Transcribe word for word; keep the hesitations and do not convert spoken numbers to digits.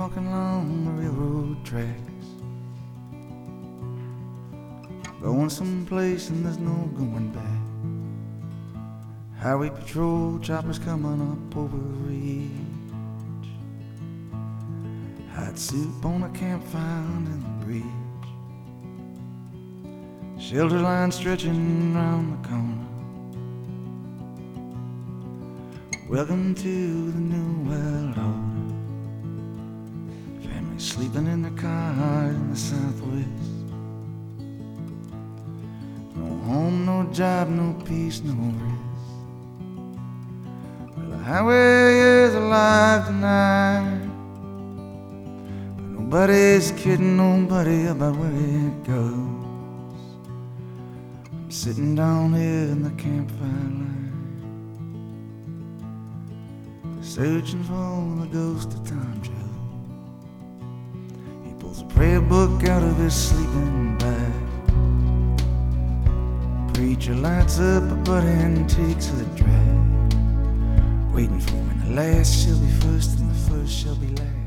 walking along the railroad tracks, going someplace and there's no going back. Highway patrol choppers coming up over the ridge, hot soup on a campfire under the bridge, shelter line stretching round the corner. Welcome to the new world order. Families sleeping in their cars in the Southwest. No home, no job, no peace, no rest. Well, the highway is alive tonight, but nobody's kidding nobody about where it goes. I'm sitting down here in the campfire line, searching for the ghost of Tom Joe. He pulls a prayer book out of his sleeping bag. Preacher lights up a butt and takes a drag, waiting for when the last shall be first and the first shall be last.